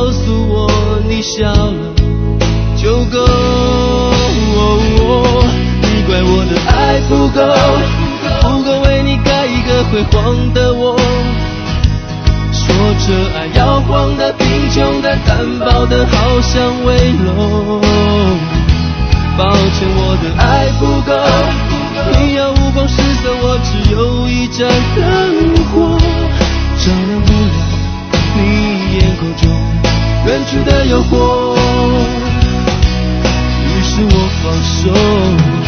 告诉我你笑了就够。你怪我的爱不够为你盖一个辉煌的窝。说这爱摇晃的、贫穷的、单薄的，好像危楼。抱歉，我的爱不够，你要五光十色，我只有一盏灯火，照亮不了你眼眶中远去的诱惑。于是我放手。